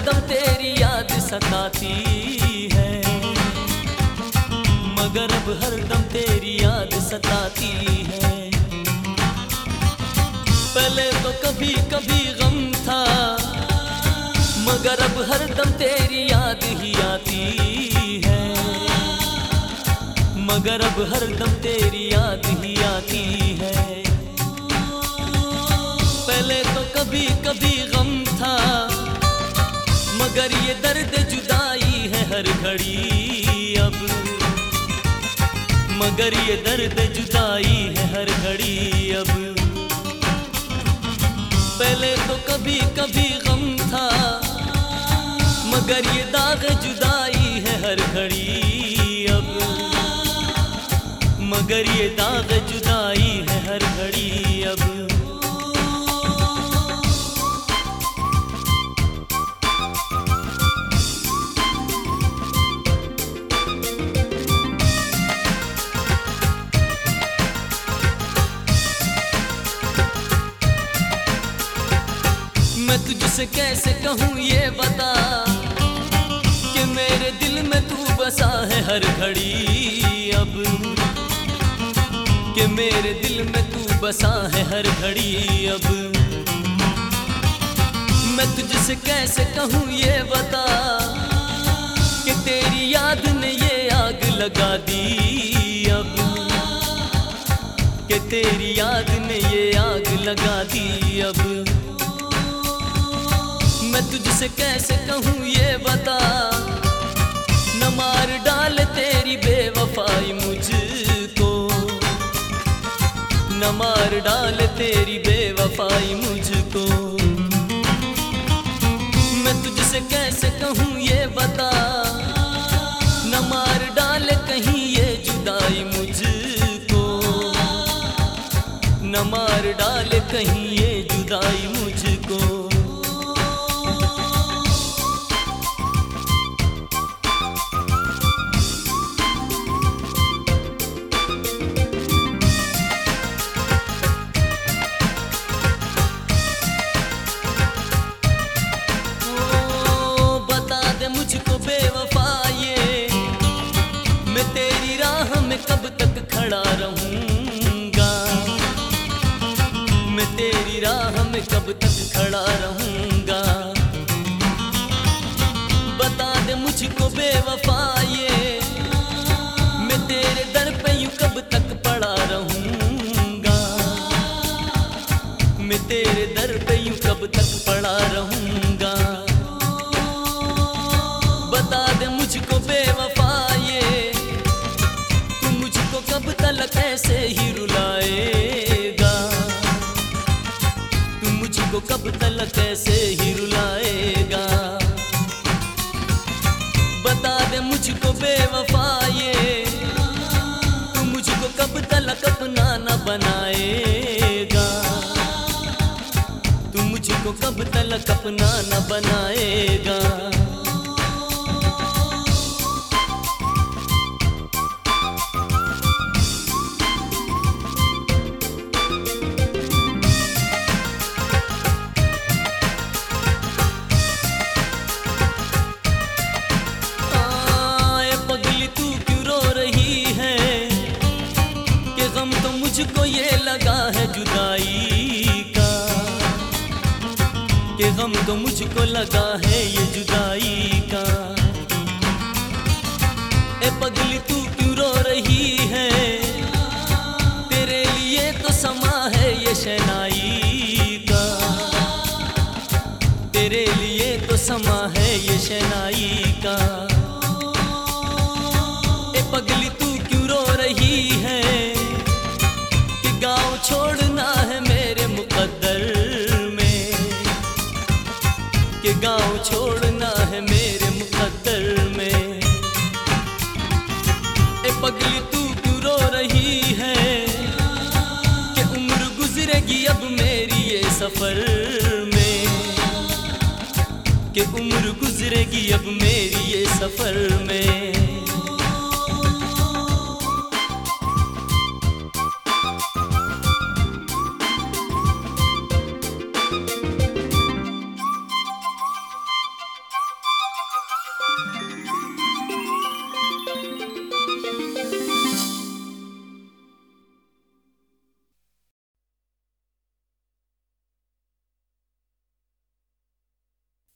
हरदम तेरी याद सताती है, मगर अब हरदम तेरी याद सताती है। पहले तो कभी कभी गम था, मगर अब हरदम तेरी याद ही आती है, मगर अब हरदम तेरी याद ही आती है। पहले तो कभी कभी गम था, मगर ये दर्द जुदाई है हर घड़ी अब, मगर ये दर्द जुदाई है हर घड़ी अब। पहले तो कभी कभी गम था, मगर ये दाग जुदाई है हर घड़ी अब, मगर ये दाग जुदाई है हर घड़ी अब। मैं तुझसे कैसे कहूँ ये बता कि मेरे दिल में तू बसा है हर घड़ी अब, कि मेरे दिल में तू बसा है हर घड़ी अब। मैं तुझसे कैसे कहूँ ये बता कि तेरी याद ने ये आग लगा दी अब, कि तेरी याद ने ये आग लगा दी अब। मैं तुझसे कैसे कहूँ ये बता, न मार डाल तेरी बेवफाई मुझको, न मार डाल तेरी बेवफाई मुझको। मैं तुझसे कैसे कहूँ ये बता, न मार डाल कहीं ये जुदाई मुझको, न मार डाल कहीं ये जुदाई मुझको। मुझको बेवफा ये, मैं तेरी राह में कब तक खड़ा रहूंगा, मैं तेरी राह में कब तक खड़ा रहूंगा। बता दे मुझको बेवफा ये, मैं तेरे दर पे यूं कब तक पड़ा रहूंगा, मैं तेरे दर पे यूं कब तक पड़ा रहूंगा। बता दे मुझको बेवफा ये, तू मुझको कब तक ऐसे ही रुलाएगा, तू मुझको कब तक ऐसे ही रुलाएगा। बता दे मुझको बेवफा ये, तू मुझको कब तक अपना न बनाएगा, तू मुझको कब तक अपना न बनाएगा। गम तो मुझको ये लगा है जुदाई का, कि गम तो मुझको लगा है ये जुदाई का। ए पगली तू क्यों रो रही है, तेरे लिए तो समा है ये शहनाई का, तेरे लिए तो समा है ये शहनाई का। ए पगली तू क्यों रो रही है, गाँव छोड़ना है मेरे मुकद्दर में, कि गाँव छोड़ना है मेरे मुकद्दर में। ए पगली तू क्यों रो रही है, कि उम्र गुजरेगी अब मेरी ये सफर में, कि उम्र गुजरेगी अब मेरी ये सफर में।